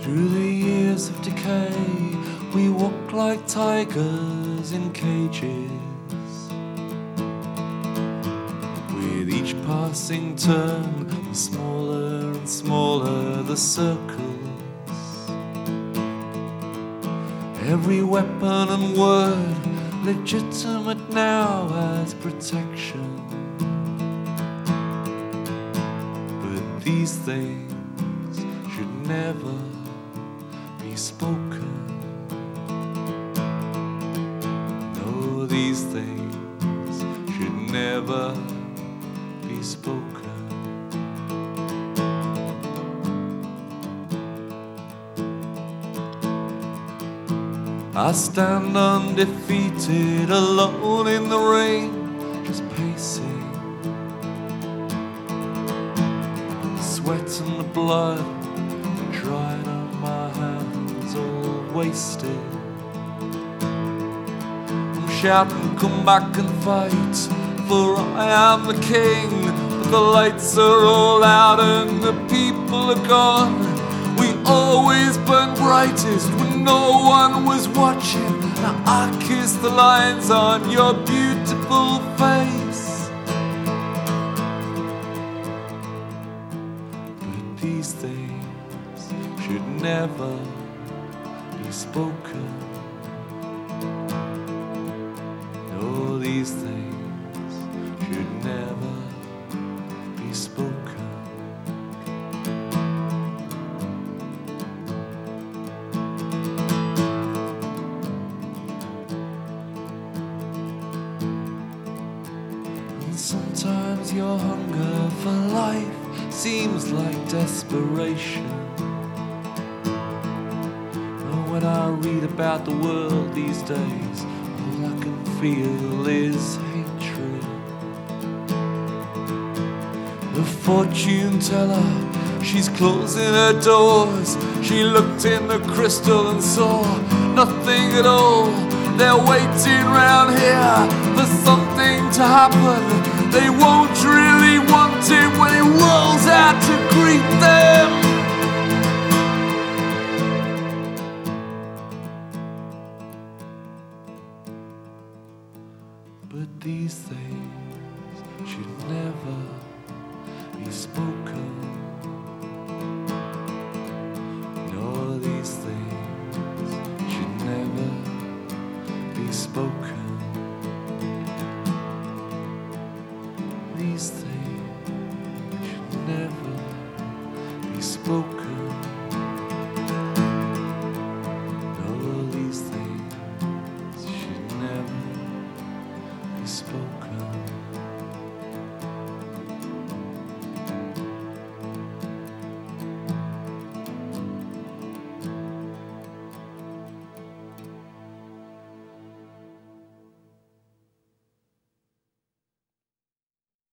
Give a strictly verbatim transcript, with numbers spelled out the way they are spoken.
Through the years of decay, we walk like tigers in cages. With each passing turn, the smaller and smaller the circles. Every weapon and word legitimate now as protection. But these things should never be spoken. No, these things should never be spoken. I stand undefeated, alone in the rain, just pacing. The sweat and the blood dried on my hands, all wasted. I'm shouting, come back and fight, for I am the king. But the lights are all out and the people are gone. We always burn brightest when no one was watching. Now I kiss the lines on your beautiful face. But these things should never be spoken. No, these things should never be spoken. Sometimes your hunger for life seems like desperation. And when I read about the world these days, all I can feel is hatred. The fortune teller, she's closing her doors. She looked in the crystal and saw nothing at all. They're waiting round here for something to happen. They won't really want it when it rolls out to greet them. But these things should never be spoken. No, these things should never be spoken. These things should never be spoken. No, these things should never be spoken.